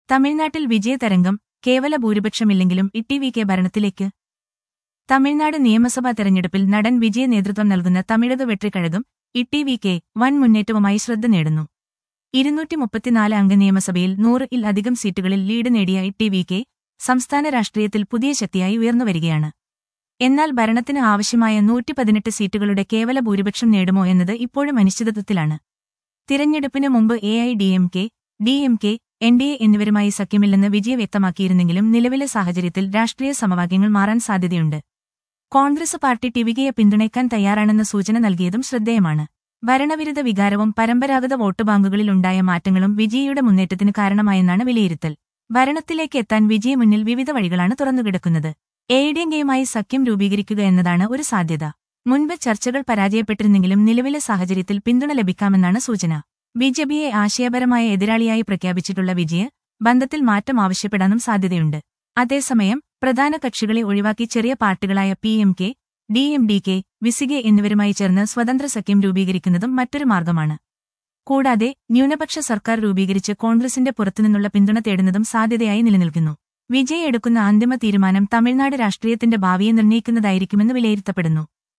തമിഴ്നാട്ടിൽ വിജയതരംഗം, കേവല ഭൂരിപക്ഷമില്ലെങ്കിലും ഇ.ടി.വി.കെ ഭരണത്തിലേക്ക്. തമിഴ്നാട് നിയമസഭാ തെരഞ്ഞെടുപ്പിൽ നടൻ വിജയ നേതൃത്വം നൽകുന്ന തമിഴക വെട്രിക്കഴകം ഇ.ടി.വി.കെ വൻ മുന്നേറ്റവുമായി ശ്രദ്ധ നേടുന്നു. 234 അംഗ നിയമസഭയിൽ 100-ൽ അധികം സീറ്റുകളിൽ ലീഡ് നേടിയ ഇ.ടി.വി.കെ സംസ്ഥാന രാഷ്ട്രീയത്തിൽ പുതിയ ശക്തിയായി ഉയർന്നുവരികയാണ്. എന്നാൽ ഭരണത്തിന് ആവശ്യമായ 118 സീറ്റുകളുടെ കേവല ഭൂരിപക്ഷം നേടുമോ എന്നത് ഇപ്പോഴും അനിശ്ചിതത്വത്തിലാണ്. തിരഞ്ഞെടുപ്പിന് മുമ്പ് എ.ഐ.ഡി.എം.കെ, ഡി.എം.കെ, എൻ.ഡി.എ എന്നിവരുമായി സഖ്യമില്ലെന്ന് വിജയ വ്യക്തമാക്കിയിരുന്നെങ്കിലും നിലവിലെ സാഹചര്യത്തിൽ രാഷ്ട്രീയ സമവാക്യങ്ങൾ മാറാൻ സാധ്യതയുണ്ട്. കോൺഗ്രസ് പാർട്ടി ടി.വി.കെയെ പിന്തുണയ്ക്കാൻ തയ്യാറാണെന്ന സൂചന നൽകിയതും ശ്രദ്ധേയമാണ്. ഭരണവിരുദ്ധ വികാരവും പരമ്പരാഗത വോട്ട് ബാങ്കുകളിൽ ഉണ്ടായ മാറ്റങ്ങളും വിജയയുടെ മുന്നേറ്റത്തിന് കാരണമായെന്നാണ് വിലയിരുത്തൽ. ഭരണത്തിലേക്ക് എത്താൻ വിജയ മുന്നിൽ വിവിധ വഴികളാണ് തുറന്നുകിടക്കുന്നത്. എ.ഐ.ഡി.എം.കെയുമായി സഖ്യം രൂപീകരിക്കുക എന്നതാണ് ഒരു സാധ്യത. മുൻപ് ചർച്ചകൾ പരാജയപ്പെട്ടിരുന്നെങ്കിലും നിലവിലെ സാഹചര്യത്തിൽ പിന്തുണ ലഭിക്കാമെന്നാണ് സൂചന. ബി.ജെ.പിയെ ആശയപരമായ എതിരാളിയായി പ്രഖ്യാപിച്ചിട്ടുള്ള വിജയ ബന്ധത്തിൽ മാറ്റം ആവശ്യപ്പെടാനും സാധ്യതയുണ്ട്. അതേസമയം പ്രധാന കക്ഷികളെ ഒഴിവാക്കി ചെറിയ പാർട്ടികളായ പി.എം.കെ, ഡി.എം.ഡി.കെ, വിസികെ എന്നിവരുമായി ചേർന്ന് സ്വതന്ത്ര സഖ്യം രൂപീകരിക്കുന്നതും മറ്റൊരു മാർഗമാണ്. കൂടാതെ ന്യൂനപക്ഷ സർക്കാർ രൂപീകരിച്ച് കോൺഗ്രസിന്റെ പുറത്തുനിന്നുള്ള പിന്തുണ തേടുന്നതും സാധ്യതയായി നിലനിൽക്കുന്നു. വിജയ് എടുക്കുന്ന അന്തിമ തീരുമാനം തമിഴ്നാട് രാഷ്ട്രീയത്തിന്റെ ഭാവിയെ നിർണ്ണയിക്കുന്നതായിരിക്കുമെന്ന് വിലയിരുത്തപ്പെടുന്നു.